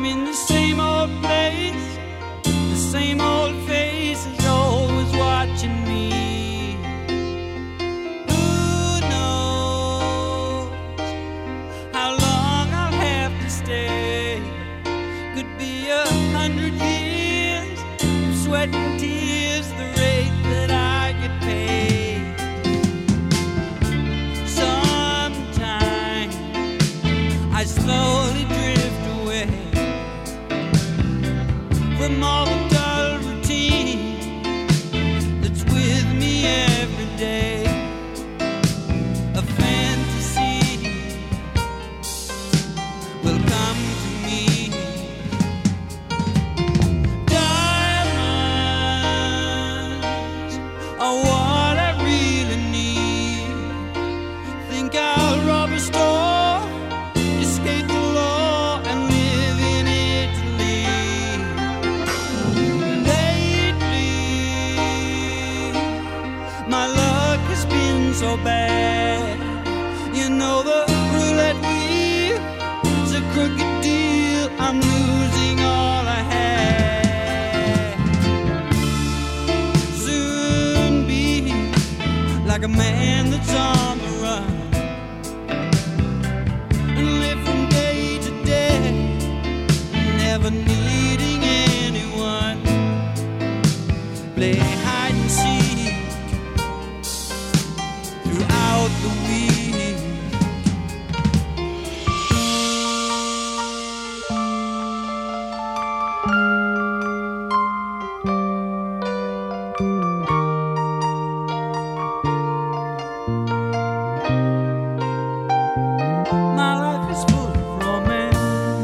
in the same old place, the same old face is always watching me. Who knows how long I'll have to stay? Could be 100 years of sweat and tears, the rate that I get paid. Sometimes I slowly drift away from all the dull routine that's with me every day. A fantasy will come to me. Diamonds are what I really need. Think I'll rob a store, escape the law, and live in Italy. Lately, my luck has been so bad. You know the roulette wheel is a crooked deal. I'm losing all I had. Soon be like a man that's on the run and live from day to day, never needing anyone. Play hide and seek throughout the week. My life is full of romance.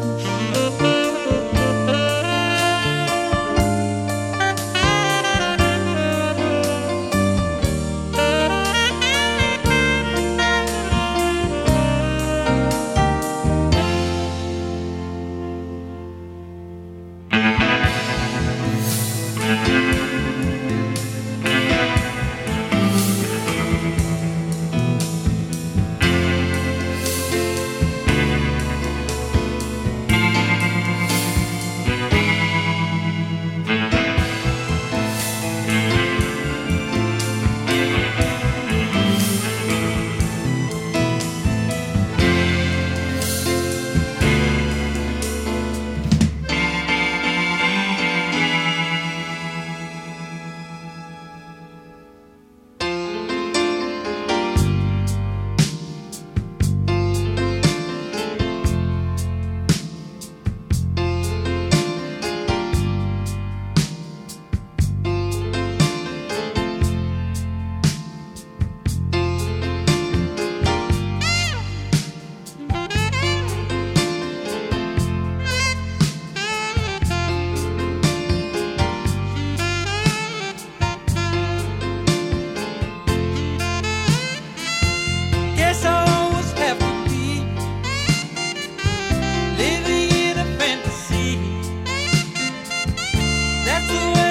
Guess I'll always have to be living in a fantasy. That's the way